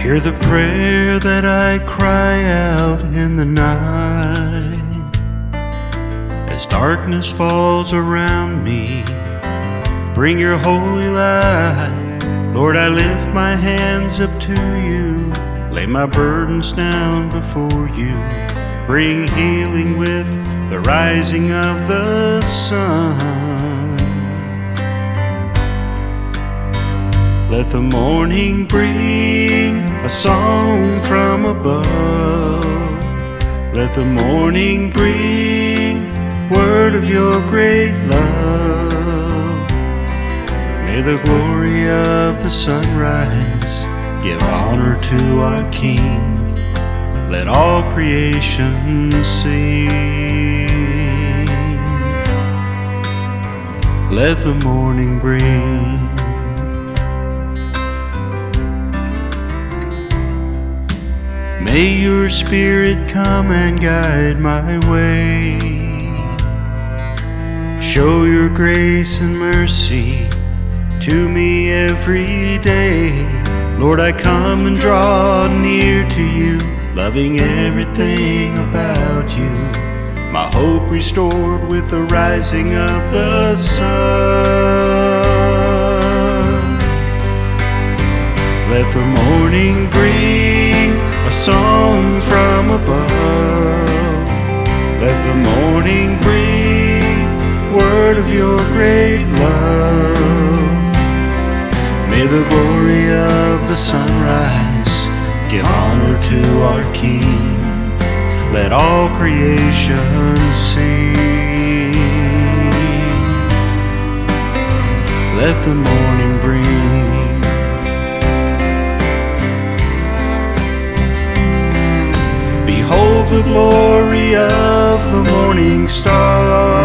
Hear the prayer that I cry out in the night. As darkness falls around me, bring your holy light. Lord, I lift my hands up to you, lay my burdens down before you. Bring healing with the rising of the sun. Let the morning bring a song from above. Let the morning bring word of your great love. May the glory of the sunrise give honor to our King. Let all creation sing. Let the morning bring. May your Spirit come and guide my way. Show your grace and mercy to me every day. Lord, I come and draw near to you, loving everything about you. My hope restored with the rising of the sun. Let the morning bring a song from above. Let the morning bring word of your great love. May the glory of the sunrise give honor to our King. Let all creation sing. Let the morning bring. Behold the glory of the morning star,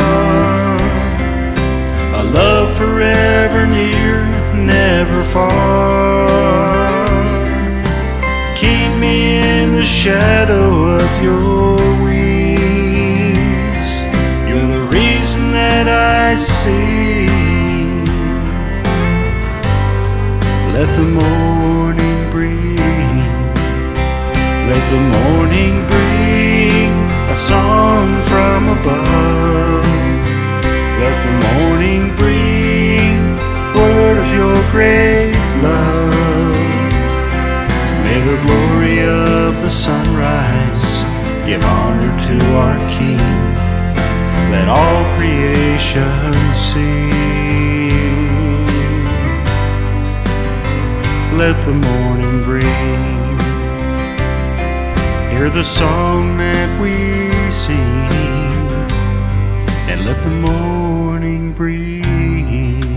a love forever near, never far. Keep me in the shadow of your wings. You're the reason that I sing. Let the morning bring. Let the morning bring a song from above. Let the morning bring word of your great love. May the glory of the sunrise give honor to our King. Let all creation sing. Let the morning bring. Hear the song that we sing, and let the morning bring.